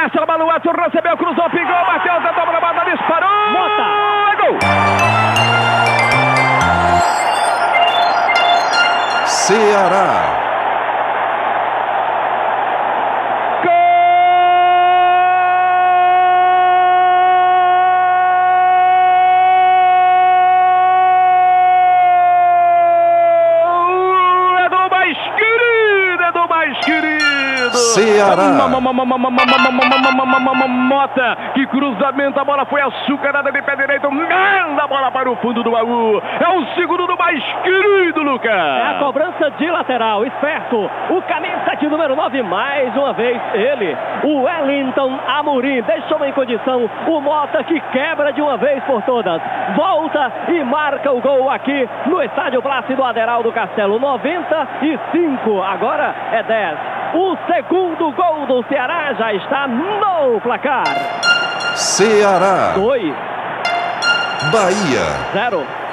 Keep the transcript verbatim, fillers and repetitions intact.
Marcelo Baluarte recebeu, cruzou, pingou, bateu, tentou pra bola, disparou. Mota. É gol. Ceará. Ceará. Mota, que cruzamento, a bola foi açucarada de pé direito, manda a bola para o fundo do baú. É o segundo do mais querido, Lucas. É a cobrança de lateral, esperto. O camisa de número nove, mais uma vez ele, o Wellington Amorim, deixou em condição o Mota, que quebra de uma vez por todas. Volta e marca o gol aqui no estádio Plácido Aderaldo Castelo. noventa e cinco, agora é dez. O segundo gol do Ceará já está no placar. Ceará. dois. Bahia. zero.